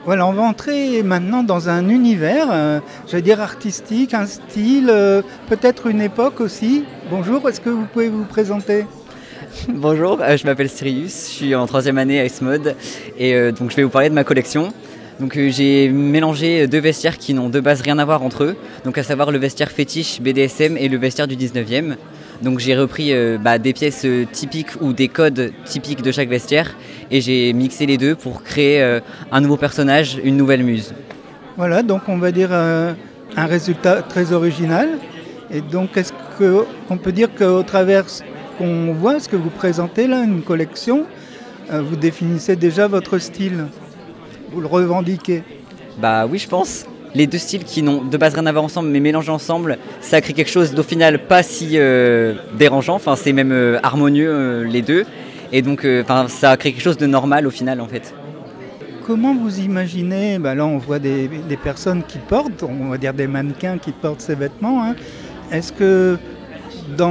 Voilà, on va entrer maintenant dans un univers, j'allais dire artistique, un style, peut-être une époque aussi. Bonjour, est-ce que vous pouvez vous présenter ? Bonjour, je m'appelle Sirius, je suis en 3e année à S-Mode et donc je vais vous parler de ma collection. Donc j'ai mélangé deux vestiaires qui n'ont de base rien à voir entre eux, donc à savoir le vestiaire fétiche BDSM et le vestiaire du 19e. Donc j'ai repris des pièces typiques ou des codes typiques de chaque vestiaire et j'ai mixé les deux pour créer un nouveau personnage, une nouvelle muse. Voilà, donc on va dire un résultat très original. Et donc est-ce qu'on peut dire qu'au travers ce qu'on voit, ce que vous présentez là, une collection, vous définissez déjà votre style ? Vous le revendiquez ? Bah oui, je pense. Les deux styles qui n'ont de base rien à voir ensemble mais mélangés ensemble, ça crée quelque chose d'au final pas si dérangeant, enfin c'est même harmonieux les deux. Et donc ça crée quelque chose de normal au final en fait. Comment vous imaginez, là on voit des personnes qui portent, on va dire des mannequins qui portent ces vêtements, hein. Est-ce que dans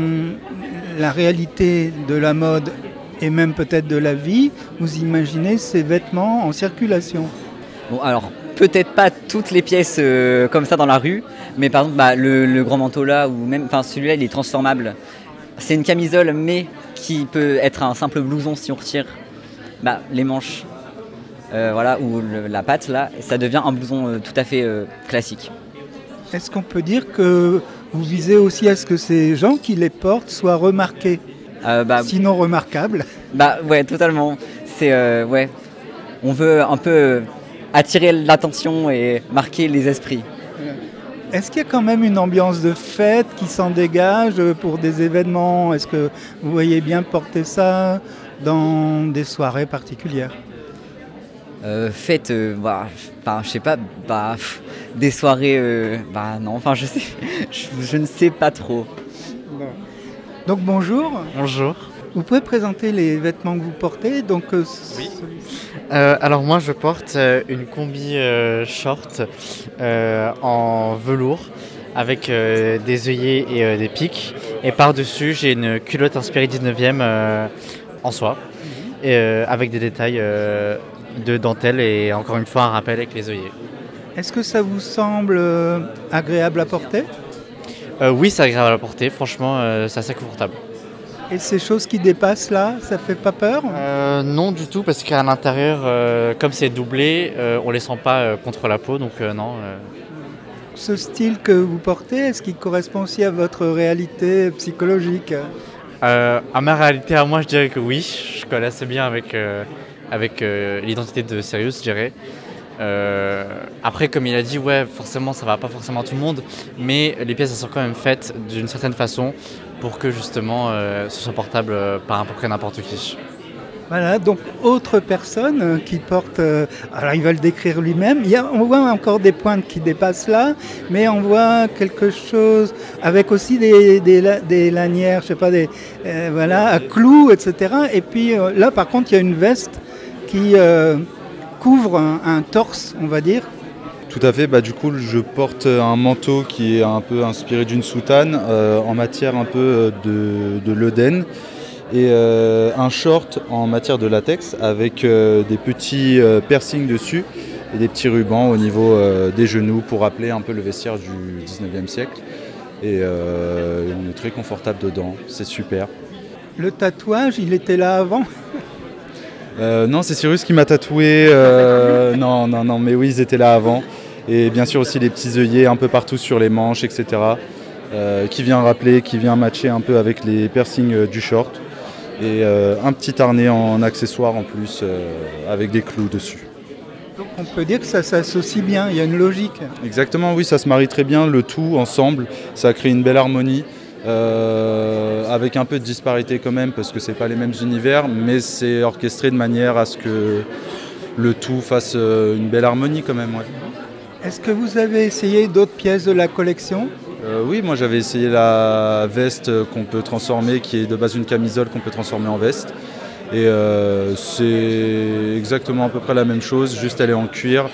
la réalité de la mode et même peut-être de la vie, vous imaginez ces vêtements en circulation ? Bon alors peut-être pas toutes les pièces comme ça dans la rue, mais par exemple le grand manteau là, ou même celui-là il est transformable. C'est une camisole mais qui peut être un simple blouson si on retire les manches. Ou la patte là, ça devient un blouson tout à fait classique. Est-ce qu'on peut dire que vous visez aussi à ce que ces gens qui les portent soient remarqués, sinon remarquables ? Ouais, totalement. C'est on veut un peu attirer l'attention et marquer les esprits. Est-ce qu'il y a quand même une ambiance de fête qui s'en dégage pour des événements ? Est-ce que vous voyez bien porter ça dans des soirées particulières ? Fête, je sais pas, des soirées, non, je ne sais pas trop. Donc bonjour. Bonjour. Vous pouvez présenter les vêtements que vous portez ? Donc, oui. Alors moi je porte une combi short en velours avec des œillets et des pics. Et par-dessus j'ai une culotte inspirée 19e en soie et avec des détails de dentelle et encore une fois un rappel avec les œillets. Est-ce que ça vous semble agréable à porter ? Oui, c'est agréable à porter, franchement c'est assez confortable. Et ces choses qui dépassent là, ça fait pas peur ? Non du tout, parce qu'à l'intérieur, comme c'est doublé, on les sent pas contre la peau, donc non. Ce style que vous portez, est-ce qu'il correspond aussi à votre réalité psychologique ? À ma réalité, à moi, je dirais que oui. Je colle assez bien avec l'identité de Sirius, je dirais. Après, comme il a dit, ouais, forcément, ça va pas forcément à tout le monde, mais les pièces elles sont quand même faites d'une certaine façon pour que justement ce soit portable par à peu près n'importe qui. Voilà, donc autre personne qui porte, alors il va le décrire lui-même, on voit encore des pointes qui dépassent là, mais on voit quelque chose avec aussi des lanières, je sais pas, à clous, etc. Et puis là par contre il y a une veste qui couvre un torse, on va dire. Tout à fait, du coup je porte un manteau qui est un peu inspiré d'une soutane en matière un peu de l'Eden. Et un short en matière de latex avec des petits piercings dessus et des petits rubans au niveau des genoux pour rappeler un peu le vestiaire du 19e siècle. Et on est très confortable dedans, c'est super. Le tatouage, il était là avant ? Non, c'est Cyrus qui m'a tatoué. Non, mais oui, ils étaient là avant. Et bien sûr aussi les petits œillets un peu partout sur les manches, etc. Qui vient rappeler, qui vient matcher un peu avec les piercings du short. Et un petit harnais en accessoire en plus avec des clous dessus. Donc on peut dire que ça s'associe bien, il y a une logique. Exactement, oui, ça se marie très bien, le tout ensemble, ça crée une belle harmonie avec un peu de disparité quand même parce que c'est pas les mêmes univers, mais c'est orchestré de manière à ce que le tout fasse une belle harmonie quand même. Ouais. Est-ce que vous avez essayé d'autres pièces de la collection ? Oui, moi j'avais essayé la veste qu'on peut transformer, qui est de base une camisole qu'on peut transformer en veste. Et c'est exactement à peu près la même chose, juste elle est en cuir.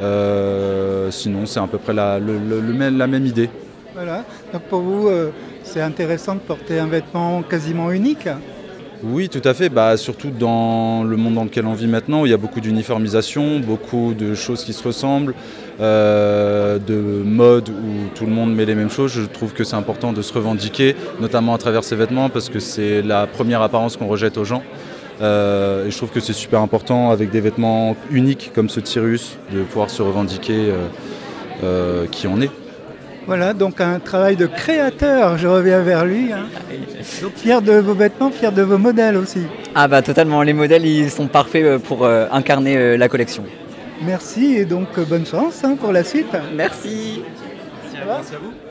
Sinon c'est à peu près la même idée. Voilà, donc pour vous c'est intéressant de porter un vêtement quasiment unique ? Oui, tout à fait. Bah, surtout dans le monde dans lequel on vit maintenant, où il y a beaucoup d'uniformisation, beaucoup de choses qui se ressemblent, de mode où tout le monde met les mêmes choses. Je trouve que c'est important de se revendiquer, notamment à travers ses vêtements, parce que c'est la première apparence qu'on rejette aux gens. Et je trouve que c'est super important, avec des vêtements uniques comme ceux de Cyrus, de pouvoir se revendiquer qui on est. Voilà, donc un travail de créateur, je reviens vers lui. Hein. Donc fier de vos vêtements, fier de vos modèles aussi. Ah bah totalement, les modèles ils sont parfaits pour incarner la collection. Merci et donc bonne chance pour la suite. Merci. Merci à vous.